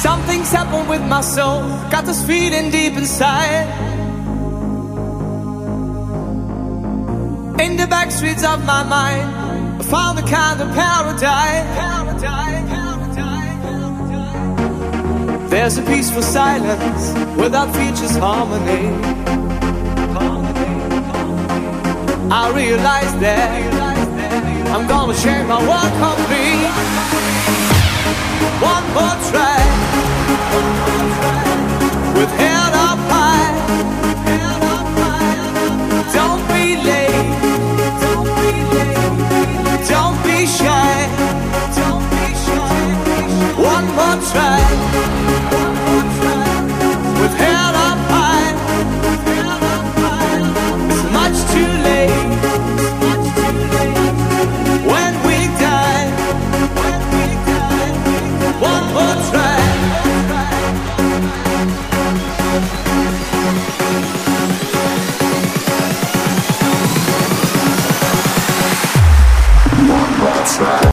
Something's happened with my soul, got this feeling deep inside. In the back streets of my mind, I found a kind of paradise. There's a peaceful silence without features harmony. I realize that I'm gonna change my world complete. One more try, with head up high. Don't be late, don't be shy. One more try, with head up high. It's much too late when we die. One more try. One more try.